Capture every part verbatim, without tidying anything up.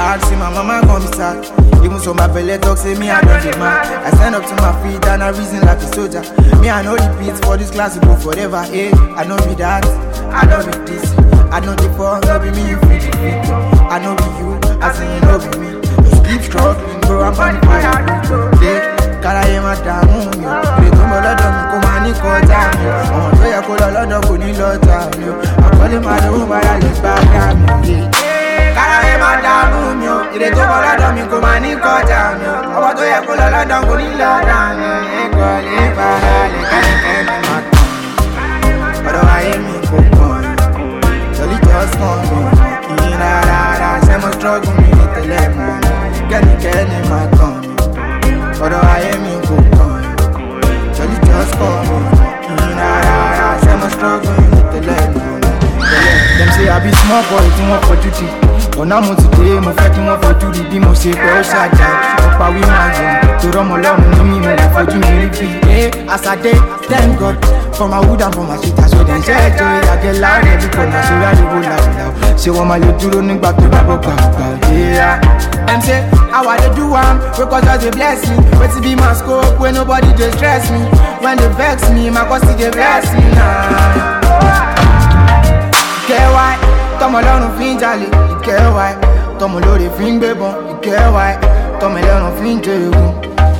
hard, see my mama gon' be sad. Even so my belly talk say me I don't get mad. I stand up to my feet and I reason like a soldier. Me I know repeat for this class to go forever. Hey, I know be that, I know be this. I know the fall, no be me you fit to fit. I know be you, I say you know be me. Just keep struggling, bro, I'm on fire. Yeah, káráyé má dààmú mi o. Èrè tó ń bọ̀ lọ́dọ̀ mi kó máa ní kọjá mi o. Ọmọ tó yẹ kó lọ lọ́dọ̀ kò ní lọ́jà mi o. Àkọlé máa lówó bára lè gbá gá mi o. Káráyé má dààmú mi o. Èrè tó ń bọ̀ lọ́dọ̀ mi kó máa ní kọjá mi o. Ọmọ tó yẹ kó lọ lọ́dọ̀ kò ní lọ́jà mi o. Ìkọ̀lé bára lè kẹ́nikẹ́ni má tán mi. Ọ̀dọ̀ ayé mi kò kàn mí. Jolly just want me. Ìyìn rárá ṣé mo struggle mi ní tẹ́lẹ̀ mọ́ mi. Kẹ́nikẹ́ni má tán mi. Ọ̀dọ̀ ayé mi kò kàn mí. Jolly just call me. Ìyìn rárá ṣé mo struggle mi ní tẹ́lẹ̀ mọ́ mi. Dem say I be small boy tí wọ́n fojú di. Ọ̀nà mo ti dé mo fẹ́ kí wọ́n fojú di bí mo ṣe pẹ́ ó ṣàjà. Ọ̀pá wí máa yọ torí ọmọ ọlọ́run ní mi mo lè fojú mi rí bí. As I dey, thank God for my wood and for my shit. Aṣọ dem ṣe é joy àgẹ̀ láàrẹ̀ bí kò náà sórí àdúgbò làwùlàwù. Ṣé wọ́n máa lè dúró nígbà tó bá bọ̀ gbàgbà? Dem say how I dey do am wey cause just dey bless me. Wetin be my scope wey nobody dey stress me. When they vex me, my cause dey vex me now. Ìkẹ́wà tọmọ lọ́rùn fi ń jalè. Ìkẹ́wà tọmọ lórí fi ń gbébọn. Ìkẹ́wà tọmọ lọ́rùn fi ń jẹ egun.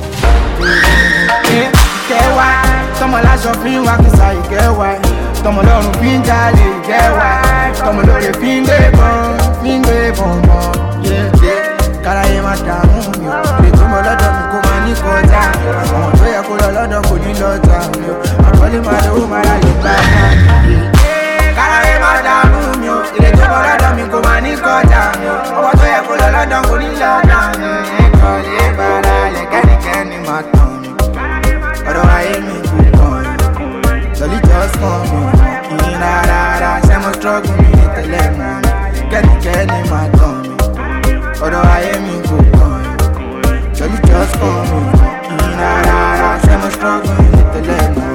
Ìkẹ́wà tọmọ láṣọ fi ń wá kìsà. Ìkẹ́wà tọmọ lọ́rùn fi ń jalè. Ìkẹ́wà tọmọ lórí fi ń gbébọn. Fi ń gbébọn mọ́. Káráyé má dààmú mi o. Èrè tó ń bọ̀ lọ́dọ̀ mi kó máa ní kọjá mi o. Ọmọ tó yẹ kó lọ lọ́dọ̀ kò ní lọ́jà mi o. Àkọlé máa lówó máa rà lè gbá mi. Káráyé má dààmú mi o. Èrè tó ń bọ̀ lọ́dọ̀ mi kó máa ní kọjá mi o. Ọmọ tó yẹ kó lọ lọ́dọ̀ kò ní lọ́jà mi o. Ìkọ̀lé bára lè kẹ́nikẹ́ni má tán mi. Ọ̀dọ̀ ayé mi kò kàn mí. Jolly just call me. Ìyìn rárá ṣé mo struggle mi ní tẹ́lẹ̀ mọ́ mi. Kẹ́nikẹ́ni má tán mi. Ọ̀dọ̀ ayé mi kò kàn mí. Jolly just call me. Ìyìn rárá ṣé mo struggle mi ní tẹ́lẹ̀ mọ́ mi.